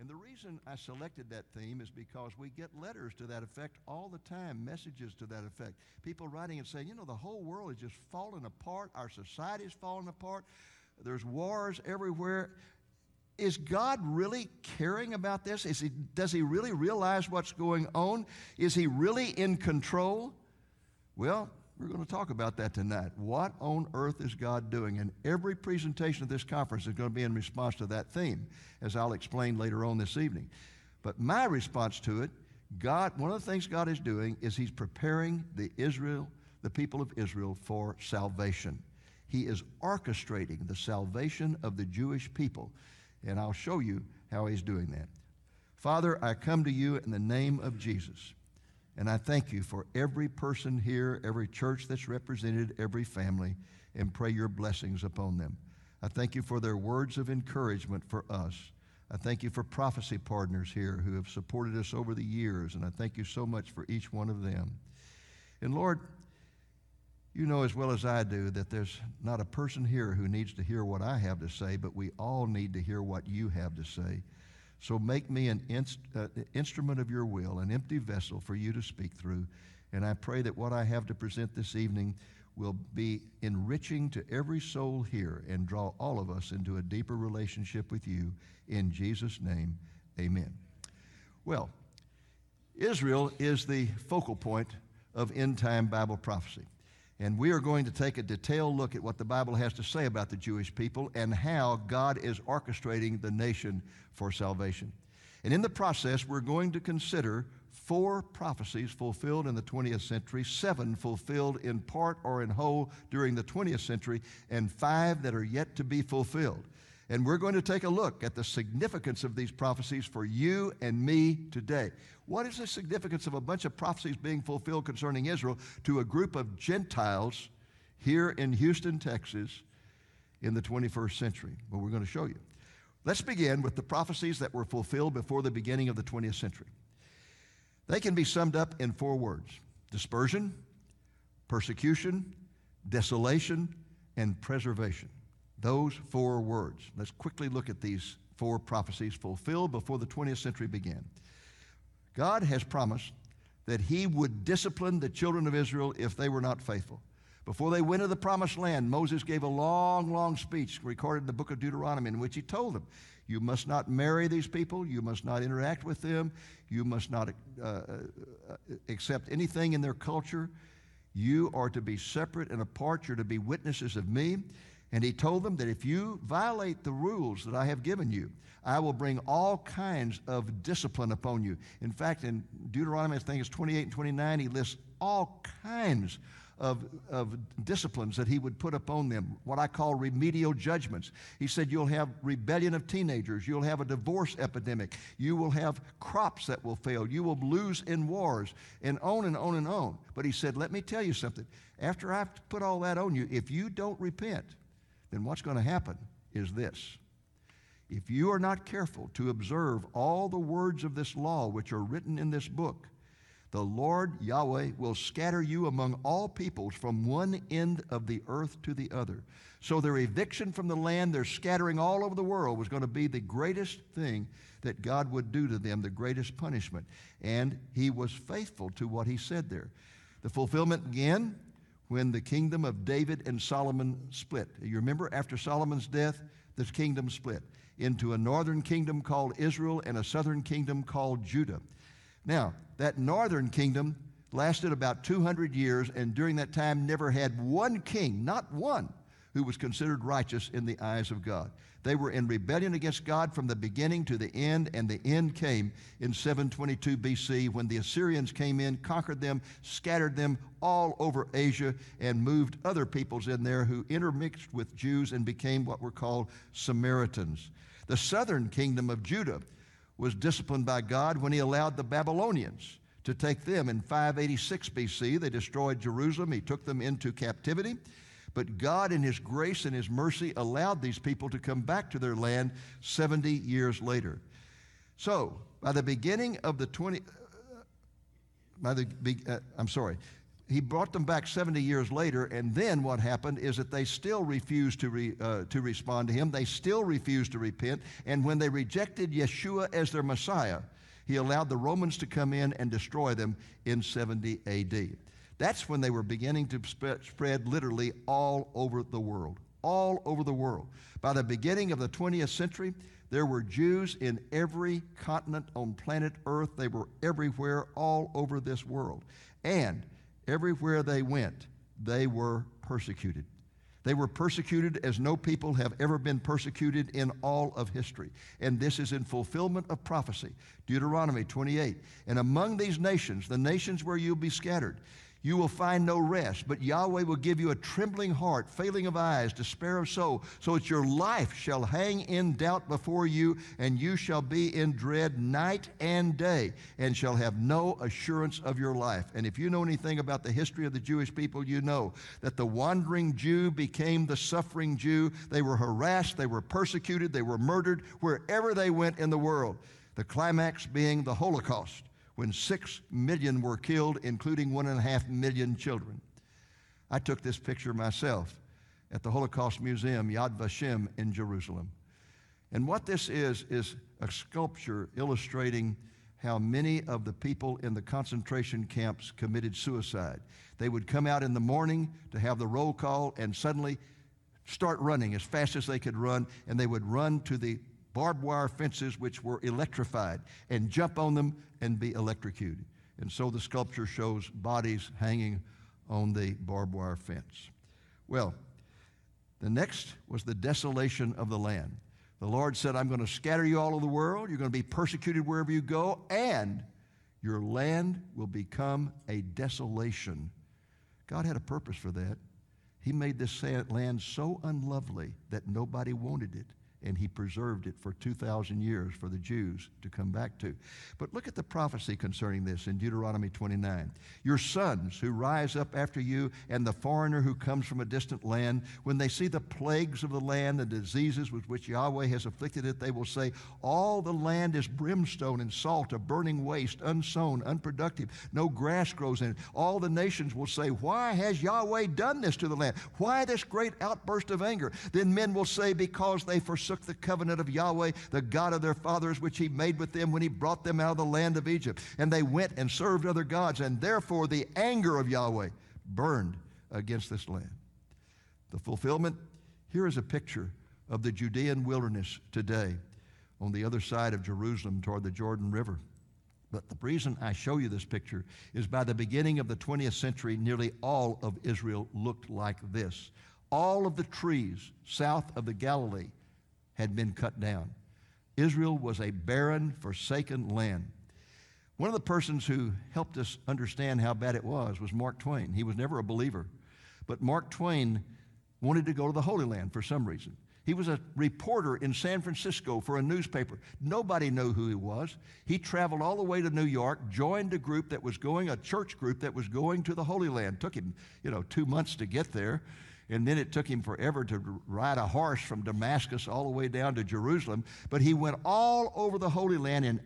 And the reason I selected that theme is because we get letters to that effect all the time, messages to that effect. People writing and saying, the whole world is just falling apart. Our society is falling apart. There's wars everywhere. Is God really caring about this? Does he really realize what's going on? Is he really in control? Well, we're going to talk about that tonight. What on earth is God doing? And every presentation of this conference is going to be in response to that theme, as I'll explain later on this evening. But my response to it, one of the things God is doing is he's preparing the people of Israel for salvation. He is orchestrating the salvation of the Jewish people. And I'll show you how he's doing that. Father, I come to you in the name of Jesus. And I thank you for every person here, every church that's represented, every family, and pray your blessings upon them. I thank you for their words of encouragement for us. I thank you for prophecy partners here who have supported us over the years, and I thank you so much for each one of them. And Lord, you know as well as I do that there's not a person here who needs to hear what I have to say, but we all need to hear what you have to say. So make me an instrument of your will, an empty vessel for you to speak through. And I pray that what I have to present this evening will be enriching to every soul here and draw all of us into a deeper relationship with you. In Jesus' name, amen. Well, Israel is the focal point of end-time Bible prophecy. And we are going to take a detailed look at what the Bible has to say about the Jewish people and how God is orchestrating the nation for salvation. And in the process, we're going to consider 4 prophecies fulfilled in the 20th century, 7 fulfilled in part or in whole during the 20th century, and 5 that are yet to be fulfilled. And we're going to take a look at the significance of these prophecies for you and me today. What is the significance of a bunch of prophecies being fulfilled concerning Israel to a group of Gentiles here in Houston, Texas in the 21st century? Well, we're going to show you. Let's begin with the prophecies that were fulfilled before the beginning of the 20th century. They can be summed up in 4 words: dispersion, persecution, desolation, and preservation. Those 4 words. Let's quickly look at these 4 prophecies fulfilled before the 20th century began. God has promised that he would discipline the children of Israel if they were not faithful. Before they went to the promised land, Moses gave a long, long speech recorded in the book of Deuteronomy in which he told them, you must not marry these people, you must not interact with them, you must not accept anything in their culture. You are to be separate and apart, you're to be witnesses of me. And he told them that if you violate the rules that I have given you, I will bring all kinds of discipline upon you. In fact, in Deuteronomy, I think it's 28 and 29, he lists all kinds of disciplines that he would put upon them, what I call remedial judgments. He said you'll have rebellion of teenagers, you'll have a divorce epidemic, you will have crops that will fail, you will lose in wars, and on and on and on. But he said, let me tell you something. After I've put all that on you, if you don't repent, then what's going to happen is this. If you are not careful to observe all the words of this law which are written in this book, the Lord Yahweh will scatter you among all peoples from one end of the earth to the other. So their eviction from the land, their scattering all over the world, was going to be the greatest thing that God would do to them, the greatest punishment. And he was faithful to what he said there. The fulfillment began when the kingdom of David and Solomon split. You remember, after Solomon's death, the kingdom split into a northern kingdom called Israel and a southern kingdom called Judah. Now, that northern kingdom lasted about 200 years, and during that time never had one king, not one, who was considered righteous in the eyes of God. They were in rebellion against God from the beginning to the end, and the end came in 722 BC when the Assyrians came in, conquered them, scattered them all over Asia, and moved other peoples in there who intermixed with Jews and became what were called Samaritans. The southern kingdom of Judah was disciplined by God when he allowed the Babylonians to take them in 586 BC. They destroyed Jerusalem. He took them into captivity. But God, in his grace and his mercy, allowed these people to come back to their land 70 years later. So, by the beginning of the he brought them back 70 years later, and then what happened is that they still refused to respond to him. They still refused to repent, and when they rejected Yeshua as their Messiah, he allowed the Romans to come in and destroy them in 70 AD. That's when they were beginning to spread literally all over the world. All over the world. By the beginning of the 20th century, there were Jews in every continent on planet Earth. They were everywhere, all over this world. And everywhere they went, they were persecuted. They were persecuted as no people have ever been persecuted in all of history. And this is in fulfillment of prophecy. Deuteronomy 28. And among these nations, the nations where you'll be scattered, you will find no rest, but Yahweh will give you a trembling heart, failing of eyes, despair of soul, so that your life shall hang in doubt before you, and you shall be in dread night and day, and shall have no assurance of your life. And if you know anything about the history of the Jewish people, you know that the wandering Jew became the suffering Jew. They were harassed, they were persecuted, they were murdered wherever they went in the world. The climax being the Holocaust, when 6 million were killed, including 1.5 million children. I took this picture myself at the Holocaust Museum, Yad Vashem in Jerusalem. And what this is a sculpture illustrating how many of the people in the concentration camps committed suicide. They would come out in the morning to have the roll call and suddenly start running as fast as they could run, and they would run to the barbed wire fences which were electrified and jump on them and be electrocuted. And so the sculpture shows bodies hanging on the barbed wire fence. Well, the next was the desolation of the land. The Lord said, I'm going to scatter you all over the world. You're going to be persecuted wherever you go, and your land will become a desolation. God had a purpose for that. He made this land so unlovely that nobody wanted it. And he preserved it for 2,000 years for the Jews to come back to. But look at the prophecy concerning this in Deuteronomy 29. Your sons who rise up after you and the foreigner who comes from a distant land, when they see the plagues of the land, the diseases with which Yahweh has afflicted it, they will say, all the land is brimstone and salt, a burning waste, unsown, unproductive. No grass grows in it. All the nations will say, why has Yahweh done this to the land? Why this great outburst of anger? Then men will say, because they forsook the covenant of Yahweh, the God of their fathers, which he made with them when he brought them out of the land of Egypt. And they went and served other gods, and therefore the anger of Yahweh burned against this land. The fulfillment, here is a picture of the Judean wilderness today on the other side of Jerusalem toward the Jordan River. But the reason I show you this picture is by the beginning of the 20th century, nearly all of Israel looked like this. All of the trees south of the Galilee had been cut down. Israel was a barren, forsaken land. One of the persons who helped us understand how bad it was Mark Twain. He was never a believer, but Mark Twain wanted to go to the Holy Land for some reason. He was a reporter in San Francisco for a newspaper. Nobody knew who he was. He traveled all the way to New York, joined a group that was going, a church group that was going to the Holy Land. Took him, 2 months to get there. And then it took him forever to ride a horse from Damascus all the way down to Jerusalem. But he went all over the Holy Land in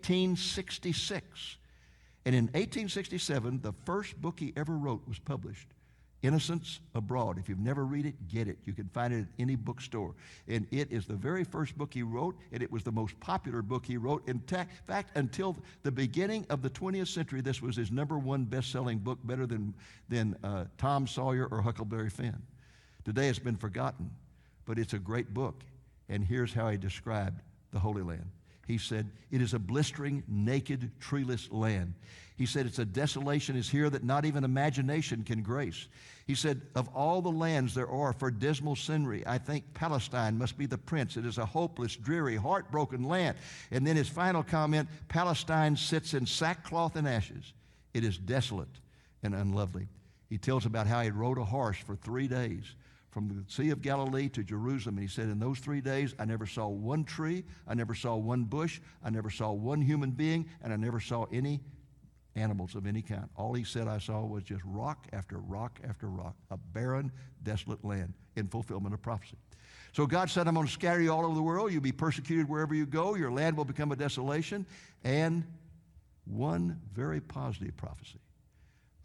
1866. And in 1867, the first book he ever wrote was published, Innocents Abroad. If you've never read it, get it. You can find it at any bookstore. And it is the very first book he wrote, and it was the most popular book he wrote. In fact, until the beginning of the 20th century, this was his #1 best-selling book, better than Tom Sawyer or Huckleberry Finn. Today it's been forgotten, but it's a great book. And here's how he described the Holy Land. He said, it is a blistering, naked, treeless land. He said, it's a desolation is here that not even imagination can grace. He said, of all the lands there are for dismal scenery, I think Palestine must be the prince. It is a hopeless, dreary, heartbroken land. And then his final comment, Palestine sits in sackcloth and ashes. It is desolate and unlovely. He tells about how he rode a horse for 3 days from the Sea of Galilee to Jerusalem. And he said, in those 3 days, I never saw one tree, I never saw one bush, I never saw one human being, and I never saw any animals of any kind. All he said I saw was just rock after rock after rock, a barren, desolate land in fulfillment of prophecy. So God said, I'm going to scatter you all over the world. You'll be persecuted wherever you go. Your land will become a desolation. And one very positive prophecy.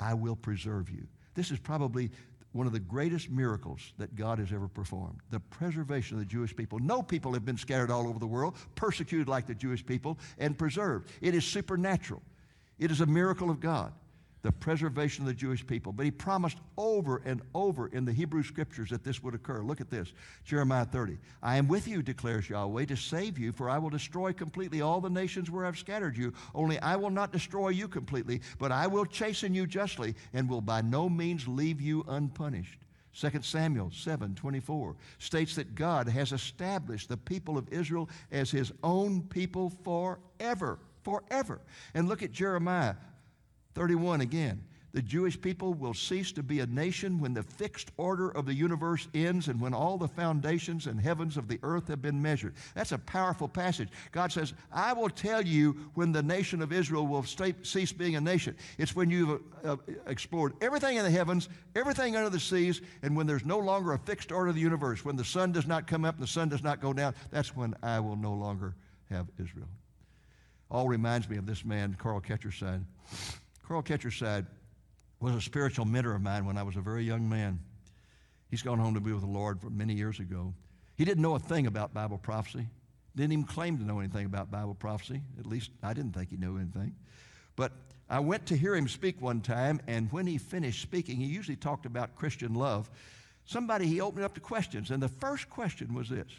I will preserve you. This is probably one of the greatest miracles that God has ever performed, the preservation of the Jewish people. No people have been scattered all over the world, persecuted like the Jewish people, and preserved. It is supernatural. It is a miracle of God, the preservation of the Jewish people. But he promised over and over in the Hebrew Scriptures that this would occur. Look at this, Jeremiah 30. I am with you, declares Yahweh, to save you, for I will destroy completely all the nations where I've scattered you. Only I will not destroy you completely, but I will chasten you justly and will by no means leave you unpunished. 2 Samuel 7:24 states that God has established the people of Israel as his own people forever, forever. And look at Jeremiah 31 again. The Jewish people will cease to be a nation when the fixed order of the universe ends and when all the foundations and heavens of the earth have been measured. That's a powerful passage. God says, I will tell you when the nation of Israel will cease being a nation. It's when you've explored everything in the heavens, everything under the seas, and when there's no longer a fixed order of the universe, when the sun does not come up and the sun does not go down, that's when I will no longer have Israel. All reminds me of this man, Carl Ketcherside. Carl Ketcherside was a spiritual mentor of mine when I was a very young man. He's gone home to be with the Lord for many years ago. He didn't know a thing about Bible prophecy. Didn't even claim to know anything about Bible prophecy. At least I didn't think he knew anything. But I went to hear him speak one time, and when he finished speaking, he usually talked about Christian love. He opened up to questions, and the first question was this.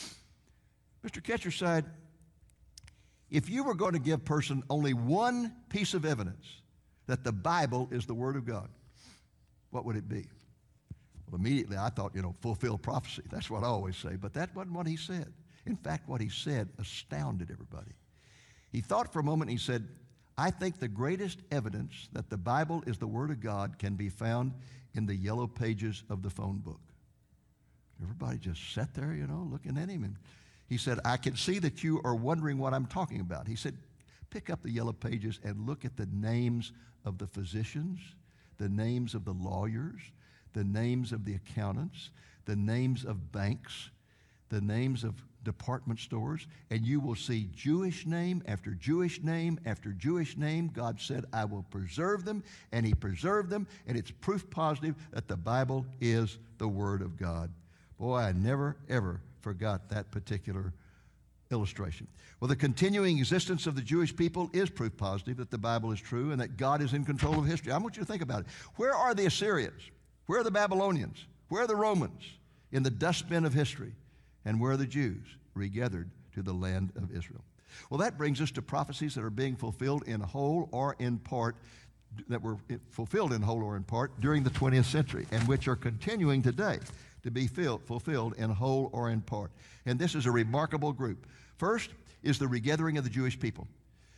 Mr. Ketcherside, if you were going to give a person only one piece of evidence that the Bible is the Word of God, what would it be? Well, immediately I thought, fulfilled prophecy. That's what I always say, but that wasn't what he said. In fact, what he said astounded everybody. He thought for a moment and he said, I think the greatest evidence that the Bible is the Word of God can be found in the yellow pages of the phone book. Everybody just sat there, looking at him, and he said, I can see that you are wondering what I'm talking about. He said, pick up the yellow pages and look at the names of the physicians, the names of the lawyers, the names of the accountants, the names of banks, the names of department stores, and you will see Jewish name after Jewish name after Jewish name. God said, I will preserve them, and he preserved them, and it's proof positive that the Bible is the Word of God. Boy, I never, ever forgot that particular illustration. Well, the continuing existence of the Jewish people is proof positive that the Bible is true and that God is in control of history. I want you to think about it. Where are the Assyrians? Where are the Babylonians? Where are the Romans? In the dustbin of history. And where are the Jews? Regathered to the land of Israel. Well, that brings us to prophecies that are being fulfilled in whole or in part, that were fulfilled in whole or in part during the 20th century, and which are continuing today to be fulfilled in whole or in part. And this is a remarkable group. First is the regathering of the Jewish people.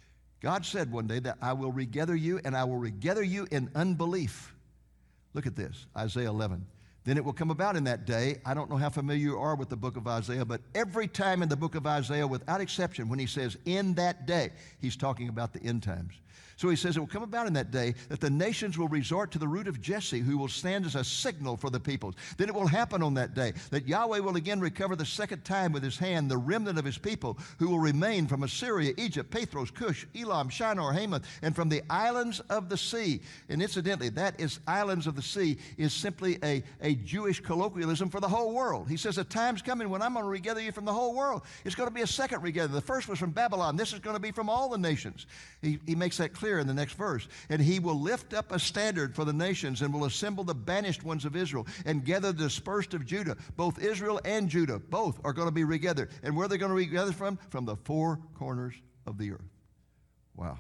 God said one day that I will regather you, and I will regather you in unbelief. Look at this, Isaiah 11. Then it will come about in that day, I don't know how familiar you are with the book of Isaiah, but every time in the book of Isaiah, without exception, when he says in that day, he's talking about the end times. So he says it will come about in that day that the nations will resort to the root of Jesse, who will stand as a signal for the peoples. Then it will happen on that day that Yahweh will again recover the second time with his hand the remnant of his people who will remain from Assyria, Egypt, Pathros, Cush, Elam, Shinar, Hamath, and from the islands of the sea. And incidentally, that is islands of the sea is simply a Jewish colloquialism for the whole world. He says a time's coming when I'm going to regather you from the whole world. It's going to be a second regathering. The first was from Babylon. This is going to be from all the nations. He makes that clear in the next verse. And he will lift up a standard for the nations and will assemble the banished ones of Israel and gather the dispersed of Judah. Both Israel and Judah, both are going to be regathered. And where are they going to regather from? From the four corners of the earth. Wow.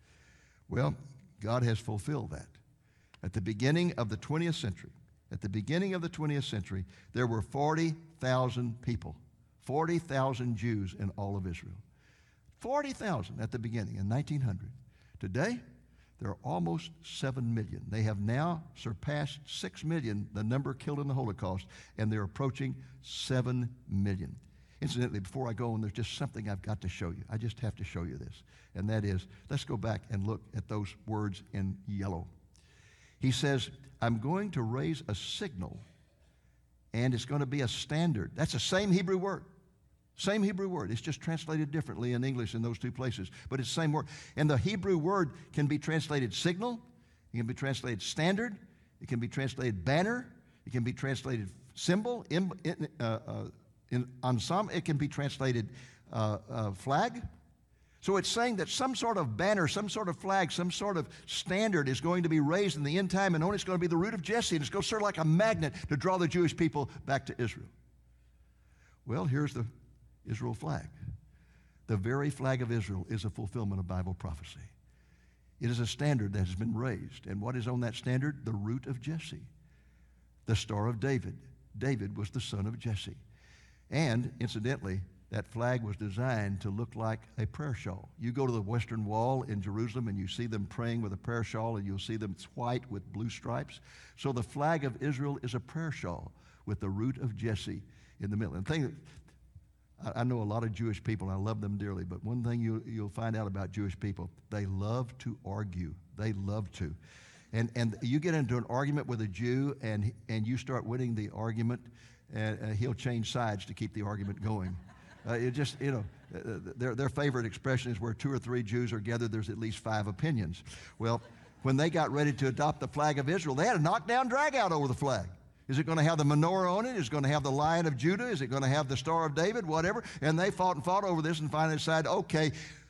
Well, God has fulfilled that. At the beginning of the 20th century, there were 40,000 people, 40,000 Jews in all of Israel. 40,000 at the beginning in 1900. Today, there are almost 7 million. They have now surpassed 6 million, the number killed in the Holocaust, and they're approaching 7 million. Incidentally, before I go on, there's just something I've got to show you. I just have to show you this, and that is, let's go back and look at those words in yellow. He says, I'm going to raise a signal, and it's going to be a standard. That's the same Hebrew word. Same Hebrew word. It's just translated differently in English in those two places, but it's the same word. And the Hebrew word can be translated signal, It can be translated standard. It can be translated banner. It can be translated symbol, ensemble. It can be translated flag. So it's saying that some sort of banner, some sort of flag, some sort of standard is going to be raised in the end time, and on it's going to be the root of Jesse, and it's going to serve like a magnet to draw the Jewish people back to Israel. Well, here's the Israel flag. The very flag of Israel is a fulfillment of Bible prophecy. It is a standard that has been raised. And what is on that standard? The root of Jesse, the Star of David. David was the son of Jesse. And incidentally, that flag was designed to look like a prayer shawl. You go to the Western Wall in Jerusalem and you see them praying with a prayer shawl, and you'll see them, it's white with blue stripes. So the flag of Israel is a prayer shawl with the root of Jesse in the middle. And I know a lot of Jewish people, and I love them dearly, but one thing you'll find out about Jewish people, they love to argue. They love to. And you get into an argument with a Jew, and you start winning the argument, and he'll change sides to keep the argument going. Their favorite expression is where 2 or 3 Jews are gathered, there's at least 5 opinions. Well, when they got ready to adopt the flag of Israel, they had a knockdown drag out over the flag. Is it going to have the menorah on it? Is it going to have the Lion of Judah? Is it going to have the Star of David? Whatever. And they fought and fought over this and finally decided, okay,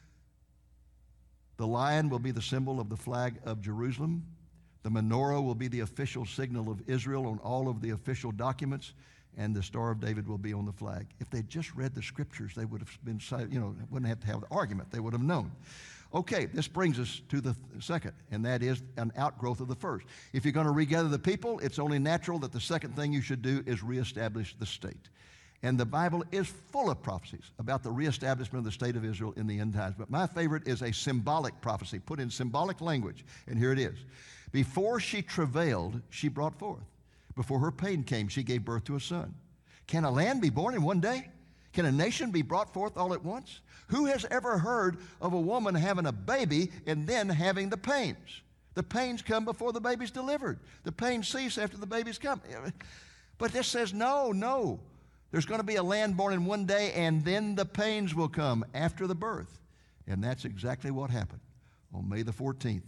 the lion will be the symbol of the flag of Jerusalem. The menorah will be the official signal of Israel on all of the official documents. And the Star of David will be on the flag. If they'd just read the scriptures, they would have been, wouldn't have to have the argument. They would have known. Okay, this brings us to the second, and that is an outgrowth of the first. If you're going to regather the people, it's only natural that the second thing you should do is reestablish the state. And the Bible is full of prophecies about the reestablishment of the state of Israel in the end times. But my favorite is a symbolic prophecy, put in symbolic language, and here it is. Before she travailed, she brought forth. Before her pain came, she gave birth to a son. Can a land be born in one day? Can a nation be brought forth all at once? Who has ever heard of a woman having a baby and then having the pains? The pains come before the baby's delivered. The pains cease after the baby's come. But this says, no. There's going to be a land born in one day, and then the pains will come after the birth. And that's exactly what happened. On May the 14th,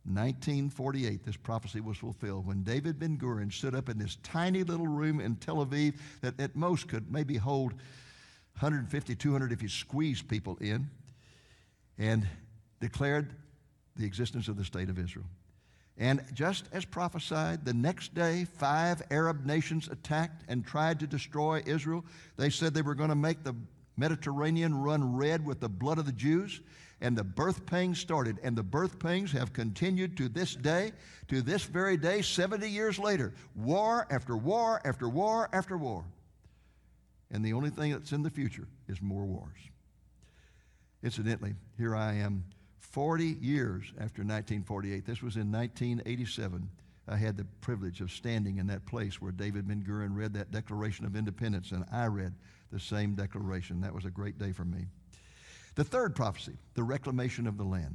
1948, this prophecy was fulfilled when David Ben-Gurion stood up in this tiny little room in Tel Aviv that at most could maybe hold 150, 200 if you squeeze people in, and declared the existence of the state of Israel. And just as prophesied, the next day, 5 Arab nations attacked and tried to destroy Israel. They said they were going to make the Mediterranean run red with the blood of the Jews. And the birth pangs started, and the birth pangs have continued to this day, to this very day, 70 years later. War after war after war after war. And the only thing that's in the future is more wars. Incidentally, here I am 40 years after 1948. This was in 1987. I had the privilege of standing in that place where David Ben-Gurion read that Declaration of Independence, and I read the same declaration. That was a great day for me. The third prophecy, the reclamation of the land.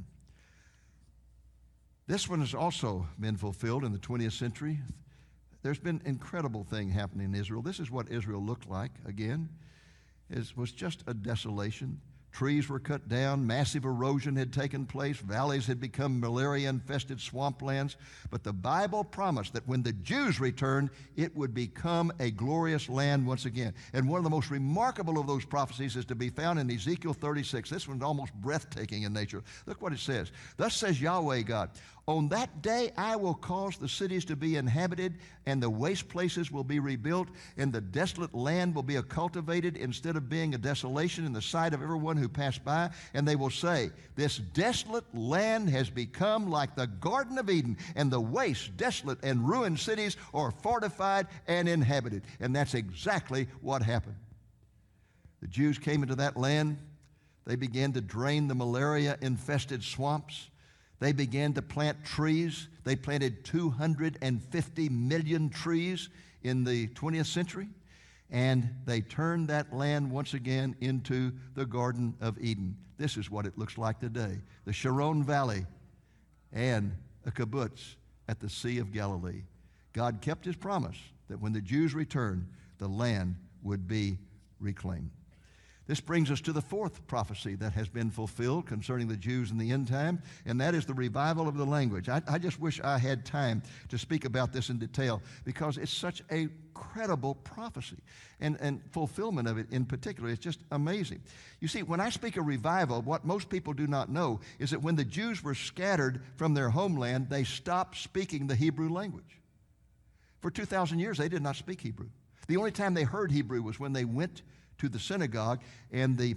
This one has also been fulfilled in the 20th century. There's been an incredible thing happening in Israel. This is what Israel looked like, again. It was just a desolation. Trees were cut down, massive erosion had taken place, valleys had become malaria-infested swamplands. But the Bible promised that when the Jews returned, it would become a glorious land once again. And one of the most remarkable of those prophecies is to be found in Ezekiel 36. This one's almost breathtaking in nature. Look what it says. Thus says Yahweh God, on that day I will cause the cities to be inhabited, and the waste places will be rebuilt, and the desolate land will be cultivated instead of being a desolation in the sight of everyone who passed by. And they will say, this desolate land has become like the Garden of Eden, and the waste, desolate, and ruined cities are fortified and inhabited. And that's exactly what happened. The Jews came into that land. They began to drain the malaria-infested swamps. They began to plant trees. They planted 250 million trees in the 20th century, and they turned that land once again into the Garden of Eden. This is what it looks like today. The Sharon Valley and a kibbutz at the Sea of Galilee. God kept his promise that when the Jews returned, the land would be reclaimed. This brings us to the fourth prophecy that has been fulfilled concerning the Jews in the end time, and that is the revival of the language. I just wish I had time to speak about this in detail because it's such a credible prophecy, and fulfillment of it in particular is just amazing. You see, when I speak of revival, what most people do not know is that when the Jews were scattered from their homeland, they stopped speaking the Hebrew language. For 2,000 years, they did not speak Hebrew. The only time they heard Hebrew was when they went to the synagogue, and the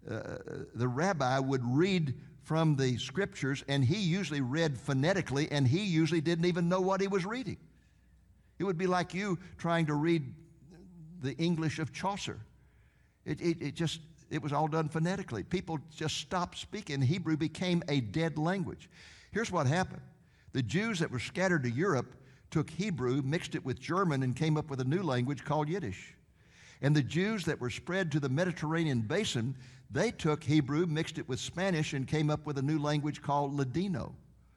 rabbi would read from the scriptures, and he usually read phonetically, and he usually didn't even know what he was reading. It would be like you trying to read the English of Chaucer. It was all done phonetically. People just stopped speaking. Hebrew became a dead language. Here's what happened. The Jews that were scattered to Europe took Hebrew, mixed it with German, and came up with a new language called Yiddish. And the Jews that were spread to the Mediterranean basin, they took Hebrew, mixed it with Spanish, and came up with a new language called Ladino.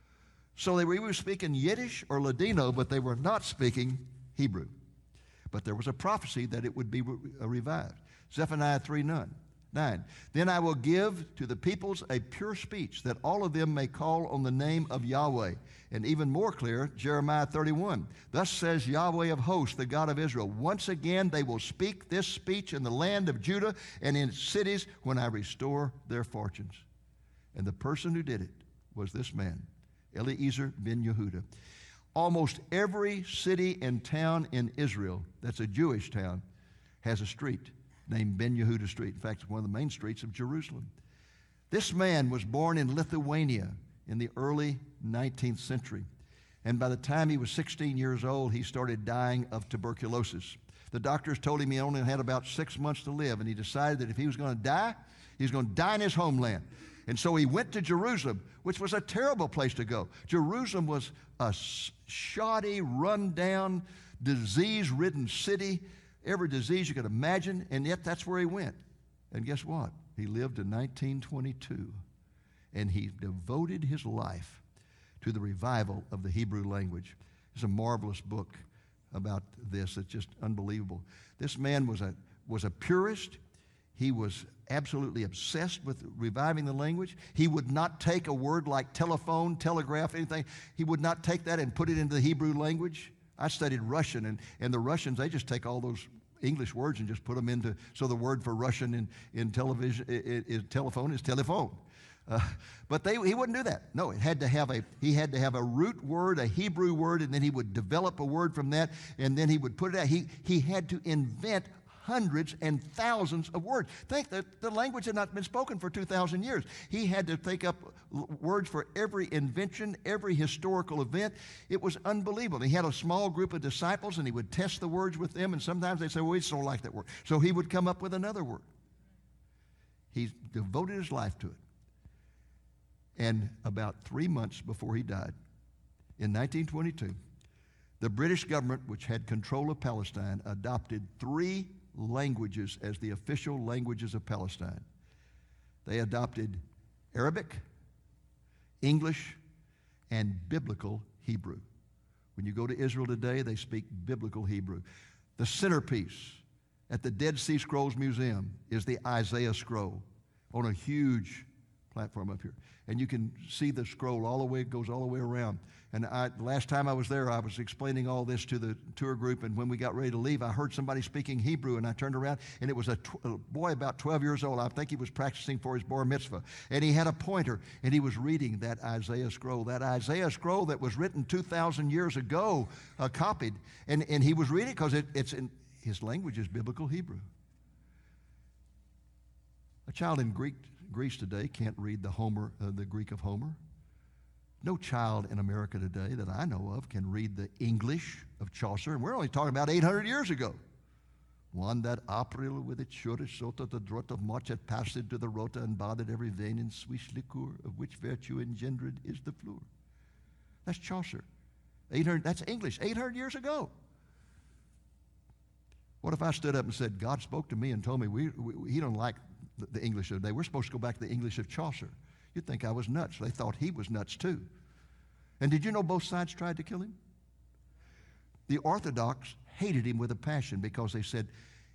So they were either speaking Yiddish or Ladino, but they were not speaking Hebrew. But there was a prophecy that it would be revived. Zephaniah 3:9. Then I will give to the peoples a pure speech, that all of them may call on the name of Yahweh. And even more clear, Jeremiah 31. Thus says Yahweh of hosts, the God of Israel, once again they will speak this speech in the land of Judah and in its cities when I restore their fortunes. And the person who did it was this man, Eliezer ben Yehuda. Almost every city and town in Israel that's a Jewish town has a street named Ben Yehuda Street. In fact, it's one of the main streets of Jerusalem. This man was born in Lithuania in the early 19th century. And by the time he was 16 years old, he started dying of tuberculosis. The doctors told him he only had about 6 months to live, and he decided that if he was going to die, he was going to die in his homeland. And so he went to Jerusalem, which was a terrible place to go. Jerusalem was a shoddy, run-down, disease-ridden city. Every disease you could imagine, and yet that's where he went. And guess what? He lived in 1922, and he devoted his life to the revival of the Hebrew language. It's a marvelous book about this. It's just unbelievable. This man was a purist. He was absolutely obsessed with reviving the language. He would not take a word like telephone, telegraph, anything. He would not take that and put it into the Hebrew language. I studied Russian, and the Russians, they just take all those English words and just put them into, so the word for Russian in television, telephone is telephone. But he wouldn't do that. No, he had to have a root word, a Hebrew word, and then he would develop a word from that, and then he would put it out. He had to invent hundreds and thousands of words. Think that the language had not been spoken for 2,000 years. He had to think up words for every invention, every historical event. It was unbelievable. He had a small group of disciples, and he would test the words with them, and sometimes they'd say, well, we just don't like that word. So he would come up with another word. He devoted his life to it. And about 3 months before he died, in 1922, the British government, which had control of Palestine, adopted 3 languages as the official languages of Palestine. They adopted Arabic, English, and Biblical Hebrew. When you go to Israel today, they speak Biblical Hebrew. The centerpiece at the Dead Sea Scrolls Museum is the Isaiah scroll on a huge platform up here. And you can see the scroll all the way, it goes all the way around. And last time I was there, I was explaining all this to the tour group, and when we got ready to leave, I heard somebody speaking Hebrew, and I turned around, and it was a boy about 12 years old. I think he was practicing for his bar mitzvah. And he had a pointer, and he was reading that Isaiah scroll that was written 2,000 years ago, copied. And he was reading because it's in his language is Biblical Hebrew. A child in Greece today can't read the Greek of Homer. No child in America today that I know of can read the English of Chaucer, and we're only talking about 800 years ago. One that April with its shorter sota the draught of much had passed into the rota and bothered every vein in swish liquor, of which virtue engendered is the fluor. That's Chaucer. That's English, 800 years ago. What if I stood up and said, God spoke to me and told me he don't like the English of the day. We're supposed to go back to the English of Chaucer. You'd think I was nuts. They thought he was nuts too. And did you know both sides tried to kill him? The Orthodox hated him with a passion because they said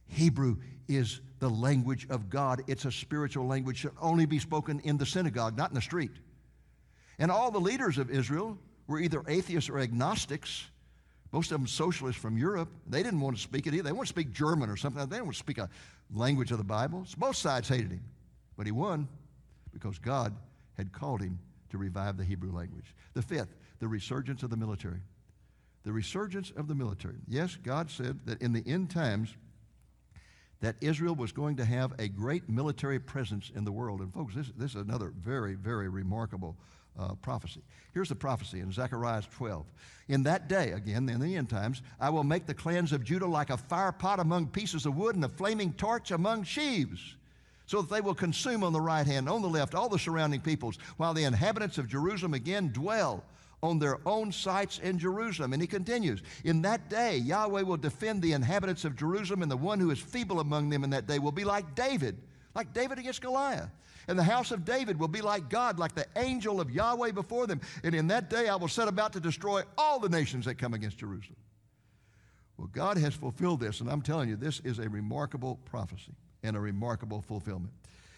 Hebrew is the language of God. It's a spiritual language that should only be spoken in the synagogue, not in the street. And all the leaders of Israel were either atheists or agnostics, most of them socialists from Europe. They didn't want to speak it either. They wanted to speak German or something. They didn't want to speak a language of the Bible. So both sides hated him. But he won because God had called him to revive the Hebrew language. The fifth, the resurgence of the military. The resurgence of the military. Yes, God said that in the end times that Israel was going to have a great military presence in the world. And folks, this is another very, very remarkable prophecy. Here's the prophecy in Zechariah 12. In that day, again, in the end times, I will make the clans of Judah like a fire pot among pieces of wood and a flaming torch among sheaves, so that they will consume on the right hand, on the left, all the surrounding peoples, while the inhabitants of Jerusalem again dwell on their own sites in Jerusalem. And he continues, in that day Yahweh will defend the inhabitants of Jerusalem, and the one who is feeble among them in that day will be like David against Goliath. And the house of David will be like God, like the angel of Yahweh before them. And in that day I will set about to destroy all the nations that come against Jerusalem. Well, God has fulfilled this, and I'm telling you, this is a remarkable prophecy and a remarkable fulfillment.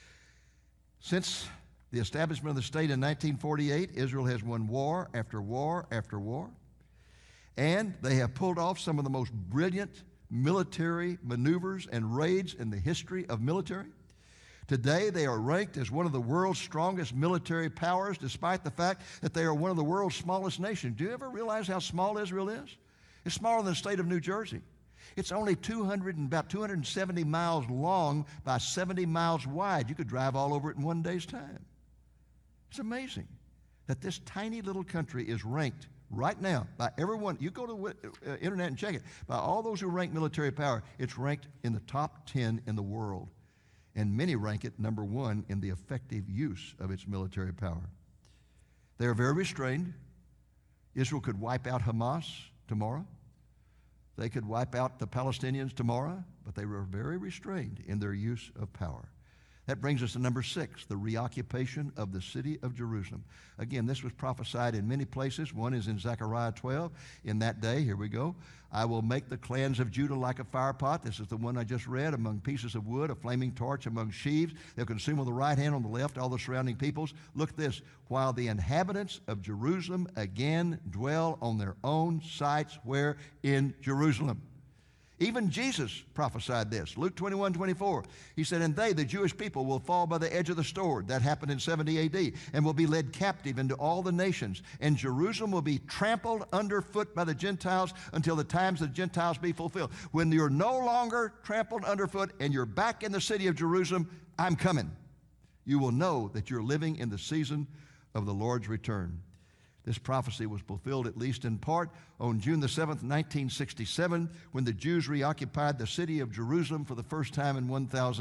Since the establishment of the state in 1948, Israel has won war after war after war, and they have pulled off some of the most brilliant military maneuvers and raids in the history of military. Today, they are ranked as one of the world's strongest military powers, despite the fact that they are one of the world's smallest nations. Do you ever realize how small Israel is? It's smaller than the state of New Jersey. It's only about 270 miles long by 70 miles wide. You could drive all over it in one day's time. It's amazing that this tiny little country is ranked right now by everyone. You go to the internet and check it. By all those who rank military power, it's ranked in the top 10 in the world. And many rank it number one in the effective use of its military power. They are very restrained. Israel could wipe out Hamas tomorrow. They could wipe out the Palestinians tomorrow, but they were very restrained in their use of power. That brings us to number 6, the reoccupation of the city of Jerusalem. Again, this was prophesied in many places. One is in Zechariah 12. In that day, here we go, I will make the clans of Judah like a fire pot. This is the one I just read, among pieces of wood, a flaming torch among sheaves. They'll consume on the right hand, on the left, all the surrounding peoples. Look at this. While the inhabitants of Jerusalem again dwell on their own sites, where? In Jerusalem. Even Jesus prophesied this. Luke 21:24. He said, and they, the Jewish people, will fall by the edge of the sword. That happened in 70 A.D. and will be led captive into all the nations. And Jerusalem will be trampled underfoot by the Gentiles until the times of the Gentiles be fulfilled. When you're no longer trampled underfoot and you're back in the city of Jerusalem, I'm coming. You will know that you're living in the season of the Lord's return. This prophecy was fulfilled, at least in part, on June the 7th, 1967, when the Jews reoccupied the city of Jerusalem for the first time in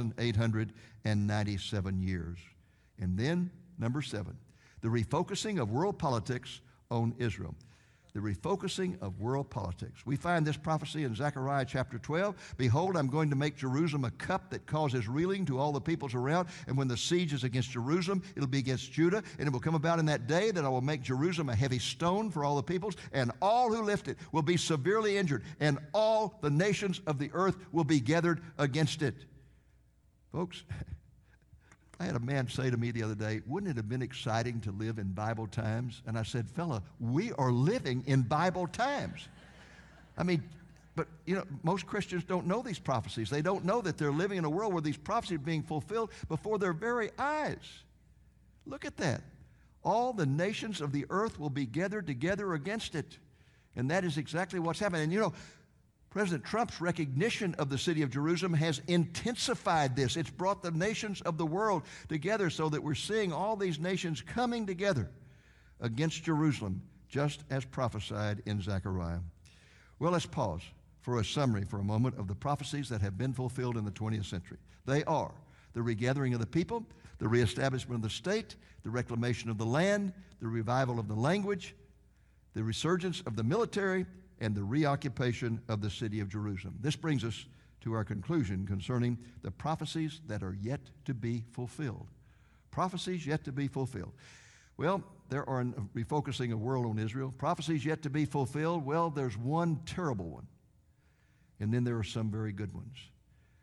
1,897 years. And then, number 7, the refocusing of world politics on Israel. The refocusing of world politics. We find this prophecy in Zechariah chapter 12. Behold, I'm going to make Jerusalem a cup that causes reeling to all the peoples around. And when the siege is against Jerusalem, it'll be against Judah. And it will come about in that day that I will make Jerusalem a heavy stone for all the peoples. And all who lift it will be severely injured. And all the nations of the earth will be gathered against it. Folks, I had a man say to me the other day, wouldn't it have been exciting to live in Bible times? And I said, fella, we are living in Bible times. I mean, but you know, most Christians don't know these prophecies. They don't know that they're living in a world where these prophecies are being fulfilled before their very eyes. Look at that. All the nations of the earth will be gathered together against it. And that is exactly what's happening. And you know, President Trump's recognition of the city of Jerusalem has intensified this. It's brought the nations of the world together so that we're seeing all these nations coming together against Jerusalem, just as prophesied in Zechariah. Well, let's pause for a summary for a moment of the prophecies that have been fulfilled in the 20th century. They are the regathering of the people, the reestablishment of the state, the reclamation of the land, the revival of the language, the resurgence of the military, and the reoccupation of the city of Jerusalem. This brings us to our conclusion concerning the prophecies that are yet to be fulfilled. Prophecies yet to be fulfilled. Well, there are refocusing a world on Israel. Prophecies yet to be fulfilled. Well, there's one terrible one. And then there are some very good ones.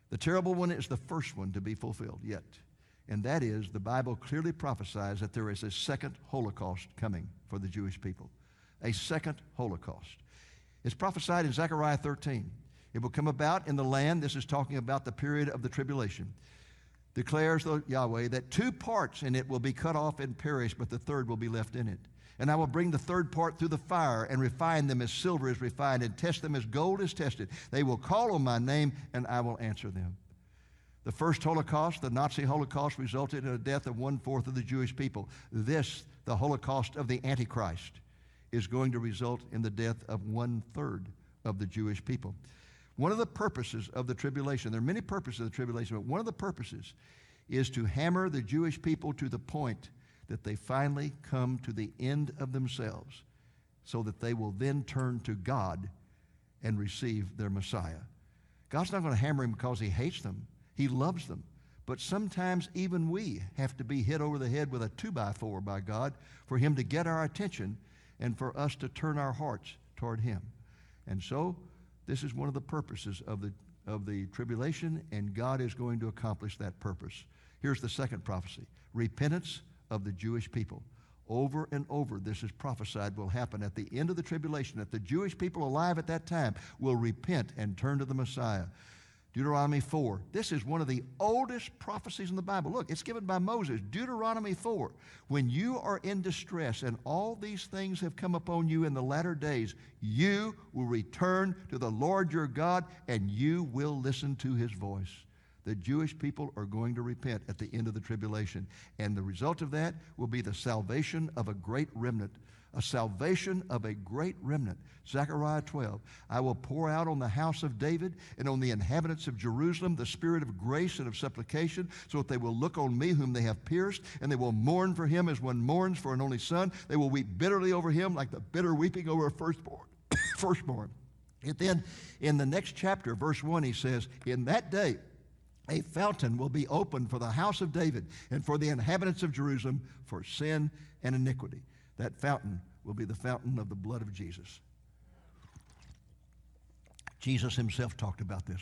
The terrible one is the first one to be fulfilled yet. And that is, the Bible clearly prophesies that there is a second Holocaust coming for the Jewish people. A second Holocaust. It's prophesied in Zechariah 13. It will come about in the land, this is talking about the period of the tribulation, declares the Yahweh, that 2 parts in it will be cut off and perish, but the third will be left in it. And I will bring the third part through the fire and refine them as silver is refined and test them as gold is tested. They will call on my name and I will answer them. The first Holocaust, the Nazi Holocaust, resulted in the death of 1/4 of the Jewish people. This, the Holocaust of the Antichrist, is going to result in the death of 1/3 of the Jewish people. One of the purposes of the tribulation, there are many purposes of the tribulation, but one of the purposes is to hammer the Jewish people to the point that they finally come to the end of themselves so that they will then turn to God and receive their Messiah. God's not going to hammer him because he hates them. He loves them. But sometimes even we have to be hit over the head with a 2x4 by God for him to get our attention and for us to turn our hearts toward him. And so this is one of the purposes of the tribulation, and God is going to accomplish that purpose. Here's the second prophecy. Repentance of the Jewish people. Over and over, this is prophesied will happen at the end of the tribulation, that the Jewish people alive at that time will repent and turn to the Messiah. Deuteronomy 4. This is one of the oldest prophecies in the Bible. Look, it's given by Moses. Deuteronomy 4. When you are in distress and all these things have come upon you in the latter days, you will return to the Lord your God and you will listen to his voice. The Jewish people are going to repent at the end of the tribulation. And the result of that will be the salvation of a great remnant. A salvation of a great remnant. Zechariah 12. I will pour out on the house of David and on the inhabitants of Jerusalem the spirit of grace and of supplication, so that they will look on me whom they have pierced, and they will mourn for him as one mourns for an only son. They will weep bitterly over him like the bitter weeping over a firstborn. Firstborn. And then in the next chapter, verse 1, he says, in that day, a fountain will be opened for the house of David and for the inhabitants of Jerusalem for sin and iniquity. That fountain will be the fountain of the blood of Jesus. Jesus himself talked about this.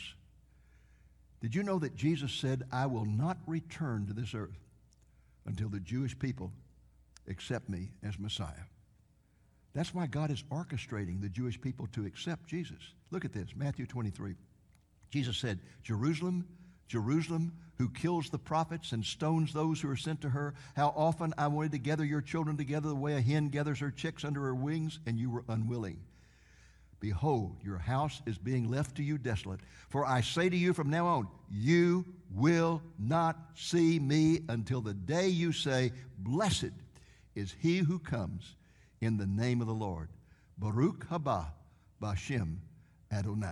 Did you know that Jesus said, I will not return to this earth until the Jewish people accept me as Messiah? That's why God is orchestrating the Jewish people to accept Jesus. Look at this, Matthew 23. Jesus said, Jerusalem, Jerusalem, who kills the prophets and stones those who are sent to her, how often I wanted to gather your children together the way a hen gathers her chicks under her wings, and you were unwilling. Behold, your house is being left to you desolate. For I say to you from now on, you will not see me until the day you say, blessed is he who comes in the name of the Lord. Baruch haba b'Shem Adonai.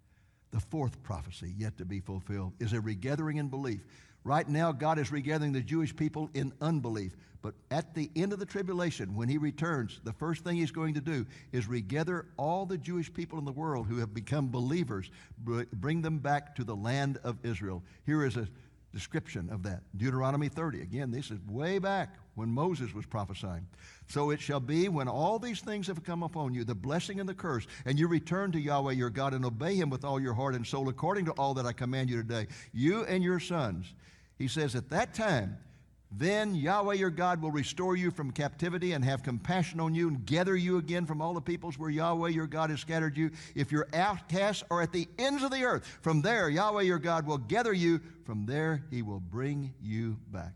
The fourth prophecy yet to be fulfilled is a regathering in belief. Right now, God is regathering the Jewish people in unbelief. But at the end of the tribulation, when he returns, the first thing he's going to do is regather all the Jewish people in the world who have become believers, bring them back to the land of Israel. Here is a description of that. Deuteronomy 30. Again, this is way back when Moses was prophesying. So it shall be when all these things have come upon you, the blessing and the curse, and you return to Yahweh your God and obey him with all your heart and soul according to all that I command you today, you and your sons. He says at that time, then Yahweh your God will restore you from captivity and have compassion on you and gather you again from all the peoples where Yahweh your God has scattered you. If your outcasts are at the ends of the earth, from there Yahweh your God will gather you. From there he will bring you back.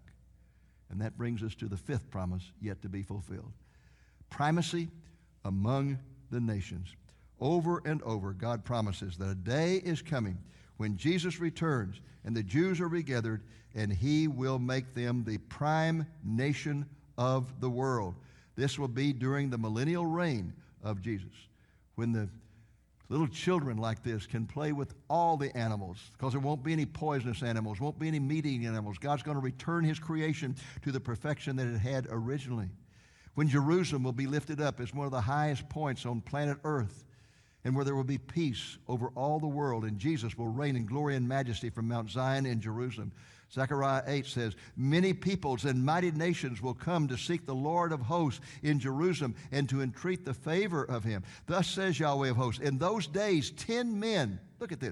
And that brings us to the fifth promise yet to be fulfilled. Primacy among the nations. Over and over, God promises that a day is coming when Jesus returns and the Jews are regathered, and he will make them the prime nation of the world. This will be during the millennial reign of Jesus, when the little children like this can play with all the animals, because there won't be any poisonous animals, won't be any meat-eating animals. God's going to return his creation to the perfection that it had originally. When Jerusalem will be lifted up as one of the highest points on planet Earth, and where there will be peace over all the world, and Jesus will reign in glory and majesty from Mount Zion in Jerusalem. Zechariah 8 says, many peoples and mighty nations will come to seek the Lord of hosts in Jerusalem and to entreat the favor of him. Thus says Yahweh of hosts, in those days 10 men, look at this,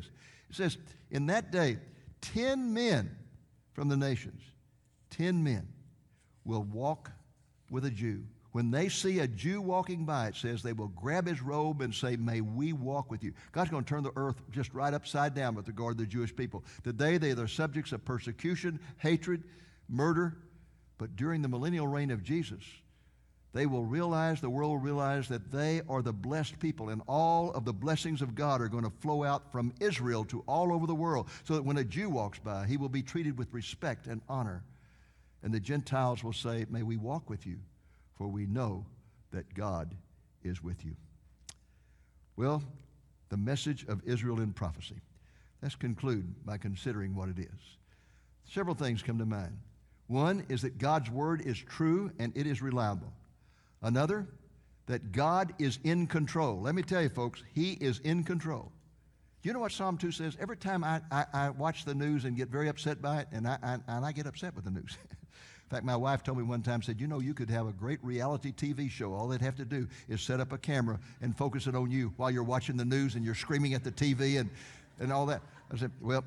It says, in that day, 10 men from the nations, 10 men will walk with a Jew. When they see a Jew walking by, it says they will grab his robe and say, may we walk with you. God's going to turn the earth just right upside down with regard to the Jewish people. Today they are the subjects of persecution, hatred, murder. But during the millennial reign of Jesus, the world will realize that they are the blessed people, and all of the blessings of God are going to flow out from Israel to all over the world, so that when a Jew walks by, he will be treated with respect and honor. And the Gentiles will say, may we walk with you, for we know that God is with you. Well, the message of Israel in prophecy. Let's conclude by considering what it is. Several things come to mind. One is that God's word is true and it is reliable. Another, that God is in control. Let me tell you, folks, he is in control. Do you know what Psalm 2 says? Every time I watch the news and get very upset by it, and I get upset with the news. In fact, my wife told me one time, said, you know, you could have a great reality TV show. All they'd have to do is set up a camera and focus it on you while you're watching the news and you're screaming at the TV and all that. I said, well,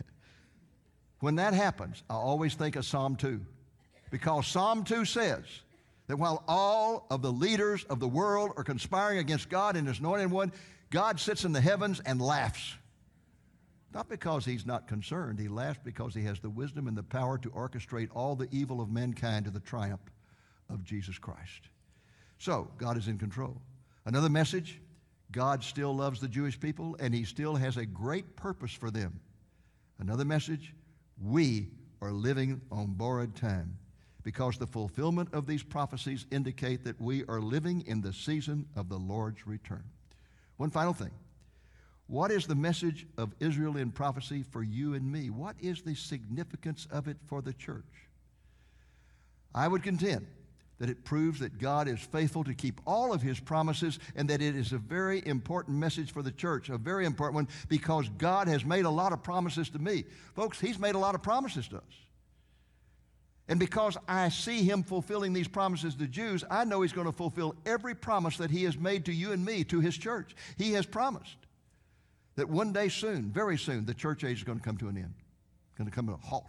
when that happens, I always think of Psalm 2. Because Psalm 2 says that while all of the leaders of the world are conspiring against God and His anointed one, God sits in the heavens and laughs. Not because He's not concerned. He laughs because He has the wisdom and the power to orchestrate all the evil of mankind to the triumph of Jesus Christ. So, God is in control. Another message, God still loves the Jewish people and He still has a great purpose for them. Another message, we are living on borrowed time, because the fulfillment of these prophecies indicate that we are living in the season of the Lord's return. One final thing. What is the message of Israel in prophecy for you and me? What is the significance of it for the church? I would contend that it proves that God is faithful to keep all of His promises, and that it is a very important message for the church, a very important one, because God has made a lot of promises to me. Folks, He's made a lot of promises to us. And because I see Him fulfilling these promises to Jews, I know He's going to fulfill every promise that He has made to you and me, to His church. He has promised that one day soon, very soon, the church age is going to come to an end, going to come to a halt.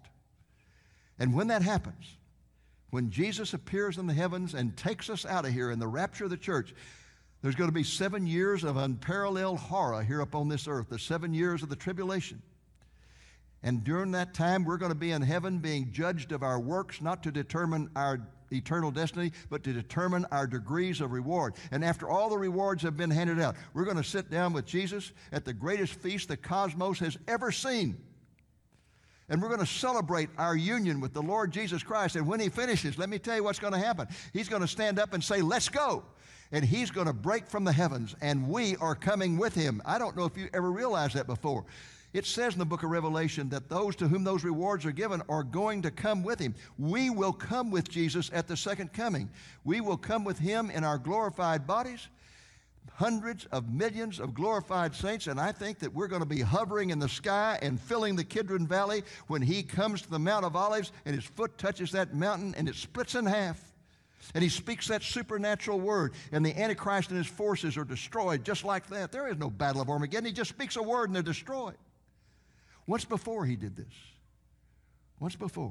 And when that happens, when Jesus appears in the heavens and takes us out of here in the rapture of the church, there's going to be 7 years of unparalleled horror here upon this earth, the 7 years of the tribulation. And during that time, we're going to be in heaven being judged of our works, not to determine our eternal destiny, but to determine our degrees of reward. And after all the rewards have been handed out, we're going to sit down with Jesus at the greatest feast the cosmos has ever seen. And we're going to celebrate our union with the Lord Jesus Christ. And when He finishes, let me tell you what's going to happen. He's going to stand up and say, let's go. And He's going to break from the heavens, and we are coming with Him. I don't know if you ever realized that before. It says in the book of Revelation that those to whom those rewards are given are going to come with Him. We will come with Jesus at the second coming. We will come with Him in our glorified bodies, hundreds of millions of glorified saints, and I think that we're going to be hovering in the sky and filling the Kidron Valley when He comes to the Mount of Olives and His foot touches that mountain and it splits in half. And He speaks that supernatural word, and the Antichrist and his forces are destroyed just like that. There is no battle of Armageddon. He just speaks a word and they're destroyed. Once before He did this. Once before.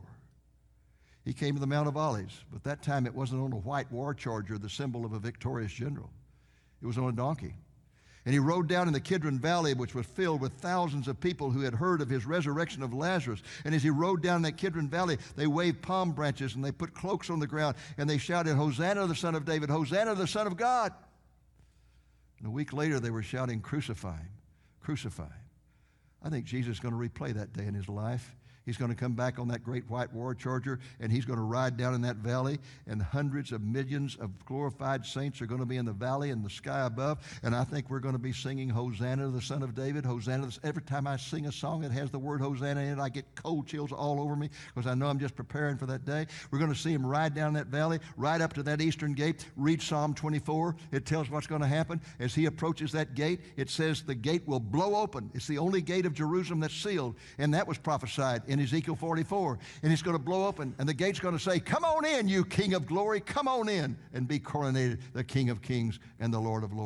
He came to the Mount of Olives, but that time it wasn't on a white war charger, the symbol of a victorious general. It was on a donkey. And He rode down in the Kidron Valley, which was filled with thousands of people who had heard of His resurrection of Lazarus. And as He rode down that Kidron Valley, they waved palm branches and they put cloaks on the ground and they shouted, Hosanna to the Son of David, Hosanna to the Son of God. And a week later they were shouting, crucify Him, crucify Him. I think Jesus is going to replay that day in His life. He's going to come back on that great white war charger, and He's going to ride down in that valley, and hundreds of millions of glorified saints are going to be in the valley and the sky above, and I think we're going to be singing Hosanna to the Son of David, Hosanna. Every time I sing a song that has the word Hosanna in it, I get cold chills all over me because I know I'm just preparing for that day. We're going to see Him ride down that valley, right up to that eastern gate. Read Psalm 24. It tells what's going to happen. As He approaches that gate, it says the gate will blow open. It's the only gate of Jerusalem that's sealed, and that was prophesied in Ezekiel 44. And it's going to blow open, and the gate's going to say, come on in, you King of glory, come on in and be coronated the King of kings and the Lord of lords.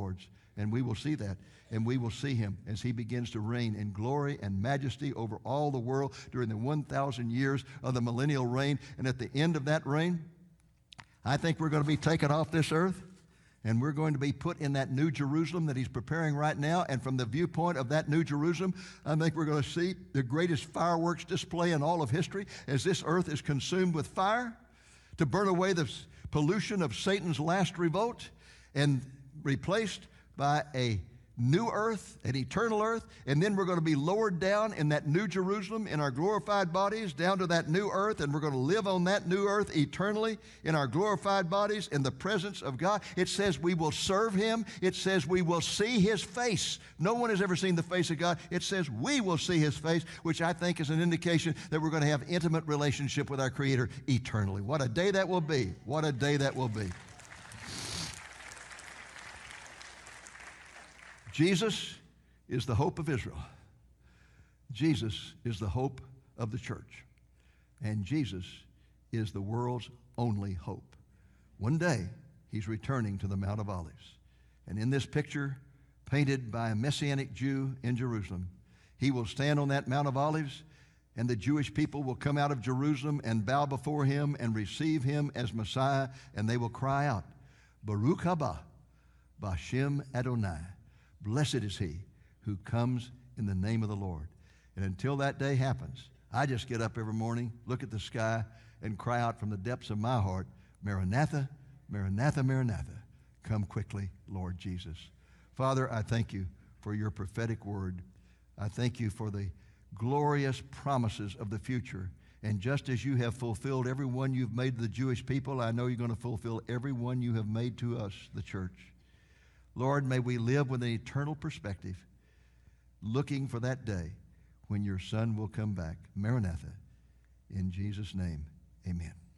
And we will see that. And we will see him as he begins to reign in glory and majesty over all the world during the 1,000 years of the millennial reign. And at the end of that reign, I think we're going to be taken off this earth, and we're going to be put in that new Jerusalem that he's preparing right now. And from the viewpoint of that new Jerusalem, I think we're going to see the greatest fireworks display in all of history as this earth is consumed with fire to burn away the pollution of Satan's last revolt and replaced by a new earth, an eternal earth, and then we're going to be lowered down in that new Jerusalem in our glorified bodies down to that new earth, and we're going to live on that new earth eternally in our glorified bodies in the presence of God. It says we will serve him. It says we will see his face. No one has ever seen the face of God. It says we will see his face, which I think is an indication that we're going to have intimate relationship with our Creator eternally. What a day that will be. What a day that will be. Jesus is the hope of Israel. Jesus is the hope of the church. And Jesus is the world's only hope. One day, he's returning to the Mount of Olives. And in this picture, painted by a Messianic Jew in Jerusalem, he will stand on that Mount of Olives, and the Jewish people will come out of Jerusalem and bow before him and receive him as Messiah, and they will cry out, Baruch haba, B'Shem Adonai. Blessed is he who comes in the name of the Lord. And until that day happens, I just get up every morning, look at the sky, and cry out from the depths of my heart, Maranatha, Maranatha, Maranatha. Come quickly, Lord Jesus. Father, I thank you for your prophetic word. I thank you for the glorious promises of the future. And just as you have fulfilled every one you've made to the Jewish people, I know you're going to fulfill every one you have made to us, the church. Lord, may we live with an eternal perspective, looking for that day when your Son will come back. Maranatha. In Jesus' name, amen.